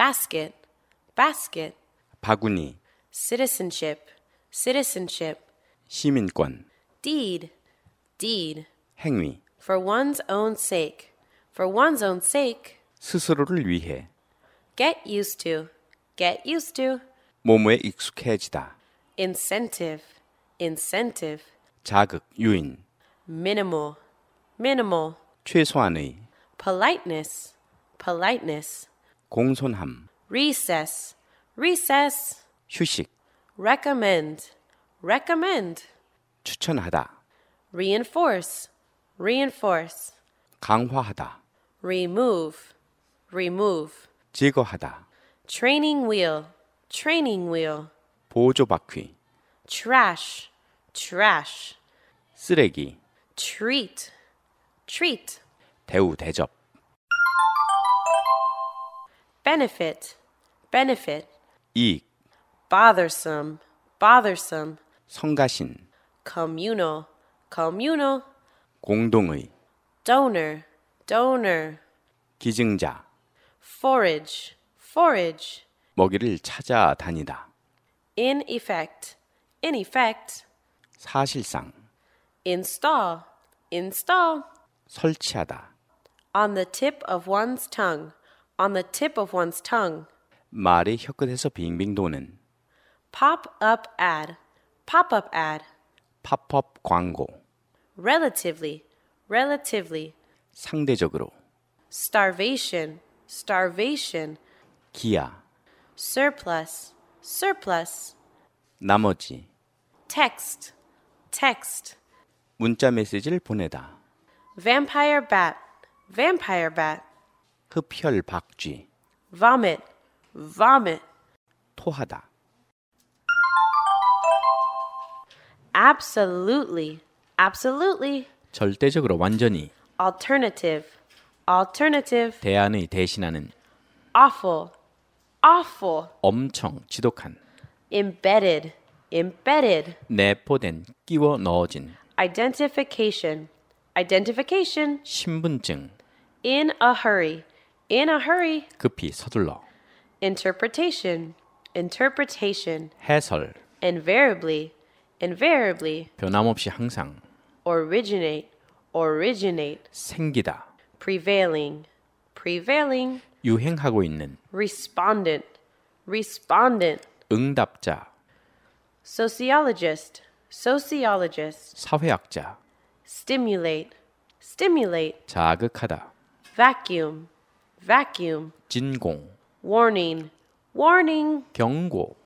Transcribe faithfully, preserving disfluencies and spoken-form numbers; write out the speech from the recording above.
basket, basket. 바구니, Citizenship, citizenship. 시민권, Deed, deed. 행위, For one's own sake, for one's own sake. 스스로를 위해, Get used to, get used to. 뭐뭐에 익숙해지다, Incentive, incentive. 자극, 유인, Minimal, minimal. 최소한의, Politeness, politeness. 공손함, Recess, recess. 휴식, Recommend, recommend. 추천하다, Reinforce, reinforce. 강화하다, Remove, remove. 제거하다, Training wheel, training wheel. 보조바퀴, Trash, trash. 쓰레기, Treat, treat. 대우, 대접, Benefit, benefit. 이익, Bothersome, bothersome. 성가신, Communal, communal. 공동의, Donor, donor. 기증자, Forage, forage. 먹이를 찾아다니다, In effect, in effect. 사실상, Install, install. 설치하다, On the tip of one's tongue, on the tip of one's tongue. 말이 혀끝에서 빙빙 도는, Pop up ad, pop up ad. 팝업 광고, Relatively, relatively. 상대적으로, Starvation, starvation. 기아, Surplus, surplus. 나머지, Text, text. 문자 메시지를 보내다, Vampire bat, vampire bat. 흡혈박쥐, Vomit, vomit. 토하다, Absolutely, absolutely. 절대적으로 완전히, Alternative, alternative. 대안의 대신하는, Awful, awful. 엄청 지독한, Embedded, embedded. 내포된, 끼워 넣어진, Identification, identification. 신분증, In a hurry, in a hurry. 급히 서둘러, Interpretation, interpretation. 해설, Invariably, invariably. 변함없이 항상, Originate, originate. 생기다, Prevailing, prevailing. 유행하고 있는, Respondent, respondent. 응답자, Sociologist, sociologist. 사회학자, Stimulate, stimulate. 자극하다, Vacuum, vacuum. 진공, Warning, warning. 경고,